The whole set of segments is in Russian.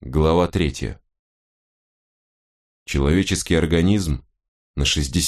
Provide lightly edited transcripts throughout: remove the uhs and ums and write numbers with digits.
Глава 3. Человеческий организм на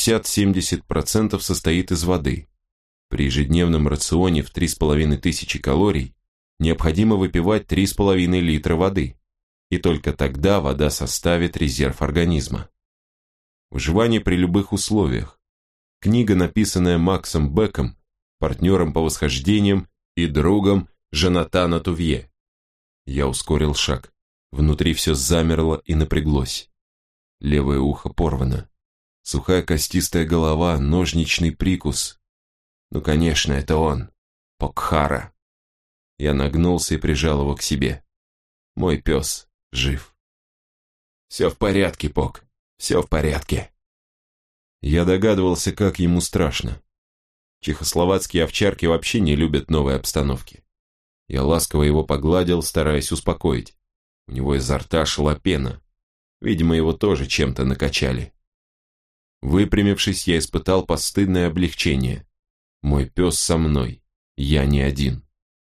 60-70% состоит из воды. При ежедневном рационе в 3500 калорий необходимо выпивать 3,5 литра воды, и только тогда вода составит резерв организма. Выживание при любых условиях. Книга, написанная Максом Беком, партнером по восхождениям и другом Жонатана Тувье. Я ускорил шаг. Внутри все замерло и напряглось. Левое ухо порвано. Сухая костистая голова, ножничный прикус. Ну, конечно, это он. Покхара. Я нагнулся и прижал его к себе. Мой пес жив. Все в порядке, Пок. Все в порядке. Я догадывался, как ему страшно. Чехословацкие овчарки вообще не любят новой обстановки. Я ласково его погладил, стараясь успокоить. У него изо рта шла пена. Видимо, его тоже чем-то накачали. Выпрямившись, я испытал постыдное облегчение. Мой пес со мной. Я не один.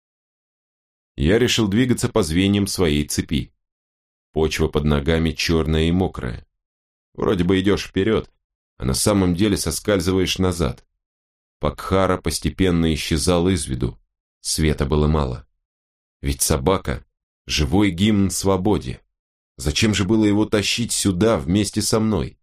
Я решил двигаться по звеньям своей цепи. Почва под ногами черная и мокрая. Вроде бы идешь вперед, а на самом деле соскальзываешь назад. Покхара постепенно исчезал из виду. Света было мало. Ведь собака — живой гимн свободе. Зачем же было его тащить сюда вместе со мной?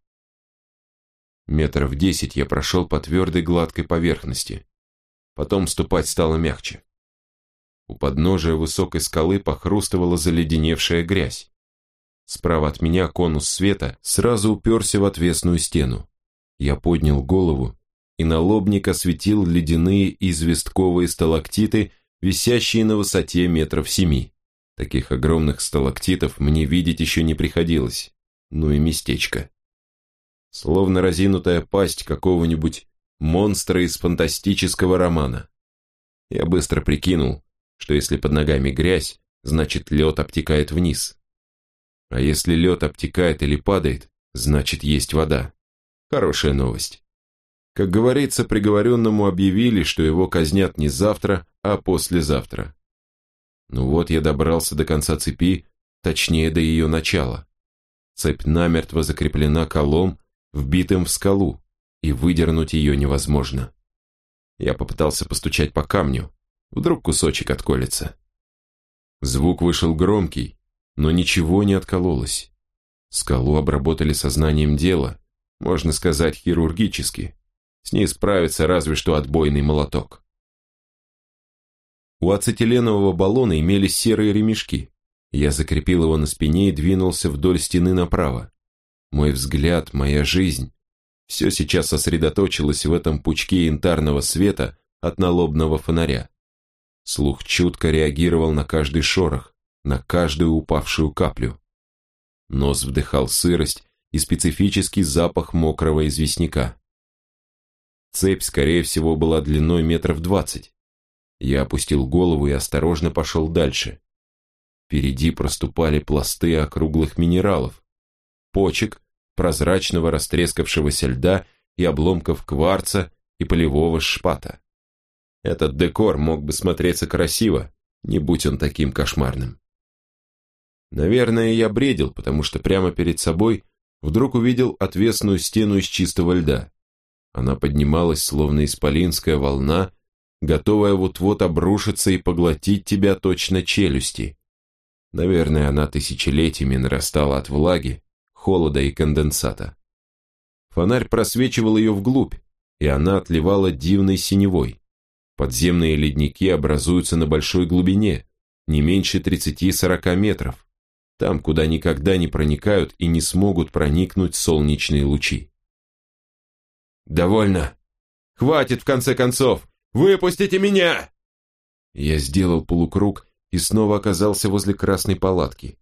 10 метров я прошел по твердой гладкой поверхности. Потом ступать стало мягче. У подножия высокой скалы похрустывала заледеневшая грязь. Справа от меня конус света сразу уперся в отвесную стену. Я поднял голову, и налобник осветил ледяные известковые сталактиты, висящие на высоте 7 метров. Таких огромных сталактитов мне видеть еще не приходилось. Ну и местечко. Словно разинутая пасть какого-нибудь монстра из фантастического романа. Я быстро прикинул, что если под ногами грязь, значит лед обтекает вниз. А если лед обтекает или падает, значит есть вода. Хорошая новость. Как говорится, приговоренному объявили, что его казнят не завтра, а послезавтра. Ну вот я добрался до конца цепи, точнее до ее начала. Цепь намертво закреплена колом, вбитым в скалу, и выдернуть ее невозможно. Я попытался постучать по камню, вдруг кусочек отколется. Звук вышел громкий, но ничего не откололось. Скалу обработали сознанием дела, можно сказать, хирургически. С ней справится разве что отбойный молоток. У ацетиленового баллона имелись серые ремешки. Я закрепил его на спине и двинулся вдоль стены направо. Мой взгляд, моя жизнь, все сейчас сосредоточилось в этом пучке янтарного света от налобного фонаря. Слух чутко реагировал на каждый шорох, на каждую упавшую каплю. Нос вдыхал сырость и специфический запах мокрого известняка. Цепь, скорее всего, была длиной 20 метров. Я опустил голову и осторожно пошел дальше. Впереди проступали пласты округлых минералов, почек, прозрачного растрескавшегося льда и обломков кварца и полевого шпата. Этот декор мог бы смотреться красиво, не будь он таким кошмарным. Наверное, я бредил, потому что прямо перед собой вдруг увидел отвесную стену из чистого льда. Она поднималась, словно исполинская волна, готовая вот-вот обрушиться и поглотить тебя точно челюсти. Наверное, она тысячелетиями нарастала от влаги, холода и конденсата. Фонарь просвечивал ее вглубь, и она отливала дивной синевой. Подземные ледники образуются на большой глубине, не меньше 30-40 метров, там, куда никогда не проникают и не смогут проникнуть солнечные лучи. «Довольно! Хватит, в конце концов! Выпустите меня!» Я сделал полукруг и снова оказался возле красной палатки.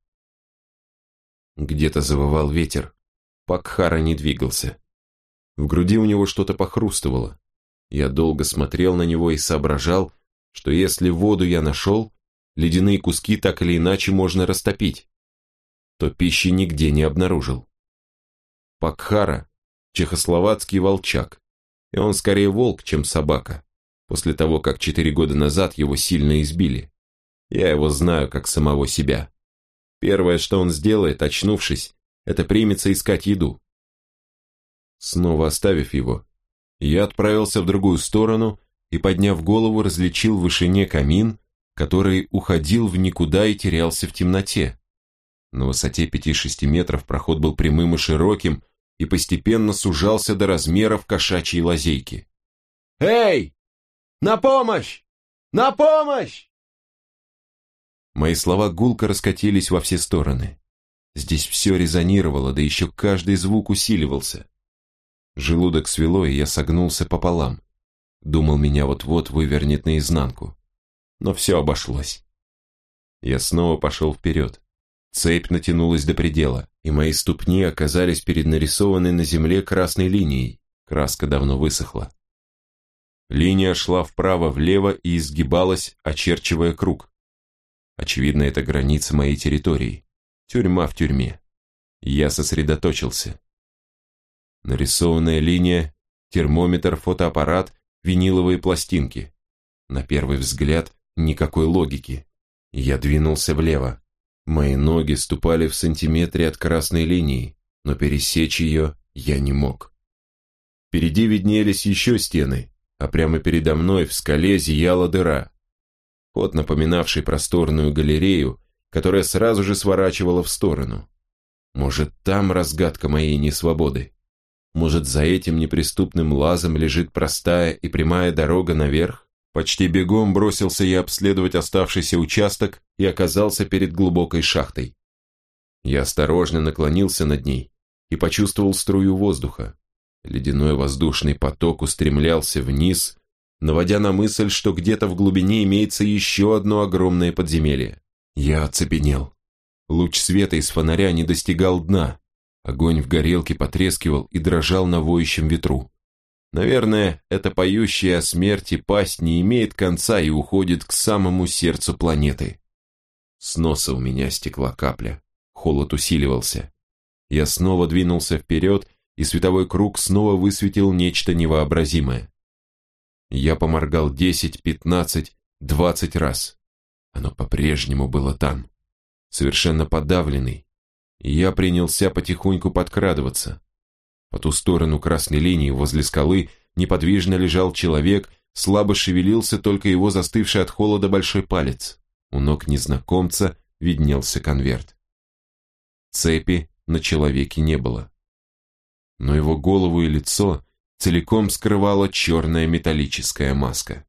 Где-то завывал ветер. Покхара не двигался. В груди у него что-то похрустывало. Я долго смотрел на него и соображал, что если воду я нашел, ледяные куски так или иначе можно растопить, то пищи нигде не обнаружил. Покхара — чехословацкий волчак, и он скорее волк, чем собака, после того, как 4 года назад его сильно избили. Я его знаю как самого себя. Первое, что он сделает, очнувшись, это примется искать еду. Снова оставив его, я отправился в другую сторону и, подняв голову, различил в вышине камин, который уходил в никуда и терялся в темноте. На высоте 5-6 метров проход был прямым и широким и постепенно сужался до размеров кошачьей лазейки. «Эй! На помощь! На помощь!» Мои слова гулко раскатились во все стороны. Здесь все резонировало, да еще каждый звук усиливался. Желудок свело, и я согнулся пополам. Думал, меня вот-вот вывернет наизнанку. Но все обошлось. Я снова пошел вперед. Цепь натянулась до предела, и мои ступни оказались перед нарисованной на земле красной линией. Краска давно высохла. Линия шла вправо-влево и изгибалась, очерчивая круг. Очевидно, это граница моей территории. Тюрьма в тюрьме. Я сосредоточился. Нарисованная линия, термометр, фотоаппарат, виниловые пластинки. На первый взгляд, никакой логики. Я двинулся влево. Мои ноги ступали в сантиметре от красной линии, но пересечь ее я не мог. Впереди виднелись еще стены, а прямо передо мной в скале зияла дыра. Ход, напоминавший просторную галерею, которая сразу же сворачивала в сторону. Может, там разгадка моей несвободы? Может, за этим неприступным лазом лежит простая и прямая дорога наверх? Почти бегом бросился я обследовать оставшийся участок и оказался перед глубокой шахтой. Я осторожно наклонился над ней и почувствовал струю воздуха. Ледяной воздушный поток устремлялся вниз, наводя на мысль, что где-то в глубине имеется еще одно огромное подземелье. Я оцепенел. Луч света из фонаря не достигал дна. Огонь в горелке потрескивал и дрожал на воющем ветру. Наверное, эта поющая о смерти пасть не имеет конца и уходит к самому сердцу планеты. С носа у меня стекла капля. Холод усиливался. Я снова двинулся вперед, и световой круг снова высветил нечто невообразимое. Я поморгал 10, 15, 20 раз. Оно по-прежнему было там, совершенно подавленный. И я принялся потихоньку подкрадываться. По ту сторону красной линии возле скалы неподвижно лежал человек, слабо шевелился только его застывший от холода большой палец. У ног незнакомца виднелся конверт. Цепи на человеке не было. Но его голову и лицо целиком скрывала черная металлическая маска.